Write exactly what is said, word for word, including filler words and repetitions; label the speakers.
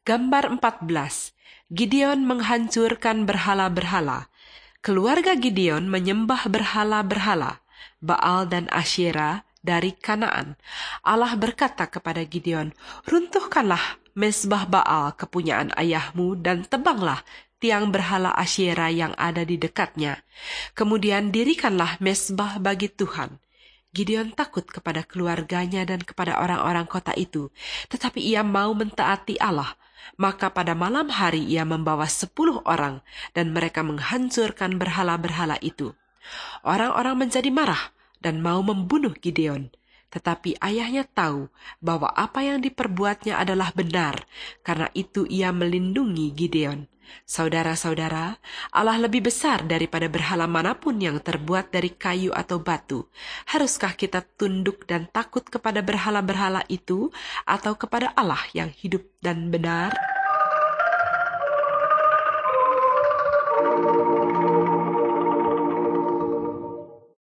Speaker 1: Gambar empat belas. Gideon menghancurkan berhala-berhala. Keluarga Gideon menyembah berhala-berhala, Baal dan Asyera dari Kanaan. Allah berkata kepada Gideon, "Runtuhkanlah mezbah Baal kepunyaan ayahmu dan tebanglah tiang berhala Asyera yang ada di dekatnya. Kemudian dirikanlah mezbah bagi Tuhan." Gideon takut kepada keluarganya dan kepada orang-orang kota itu, tetapi ia mau mentaati Allah. Maka pada malam hari ia membawa sepuluh orang, dan mereka menghancurkan berhala-berhala itu. Orang-orang menjadi marah dan mau membunuh Gideon. Tetapi ayahnya tahu bahwa apa yang diperbuatnya adalah benar, karena itu ia melindungi Gideon. Saudara-saudara, Allah lebih besar daripada berhala manapun yang terbuat dari kayu atau batu. Haruskah kita tunduk dan takut kepada berhala-berhala itu atau kepada Allah yang hidup dan benar?